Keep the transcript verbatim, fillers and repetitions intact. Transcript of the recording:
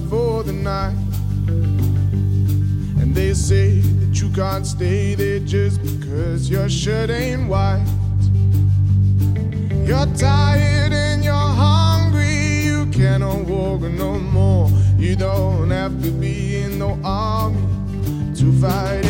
for the night. And they say that you can't stay there just because your shirt ain't white. You're tired and you're hungry, you cannot walk no more. You don't have to be in no army to fight